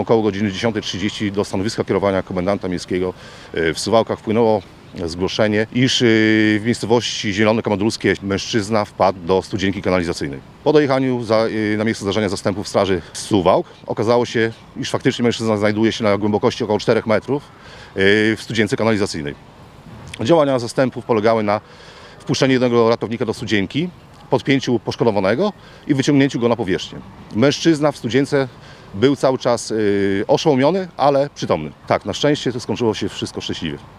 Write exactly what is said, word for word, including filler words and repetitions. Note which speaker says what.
Speaker 1: Około godziny dziesiątej trzydzieści do stanowiska kierowania komendanta miejskiego w Suwałkach wpłynęło zgłoszenie, iż w miejscowości Zielone Komandulskie mężczyzna wpadł do studzienki kanalizacyjnej. Po dojechaniu za, na miejsce zdarzenia zastępów straży z Suwałk okazało się, iż faktycznie mężczyzna znajduje się na głębokości około czterech metrów w studzience kanalizacyjnej. Działania zastępów polegały na wpuszczeniu jednego ratownika do studzienki, podpięciu poszkodowanego i wyciągnięciu go na powierzchnię. Mężczyzna w studzience był cały czas oszołomiony, ale przytomny. Tak, na szczęście to skończyło się wszystko szczęśliwie.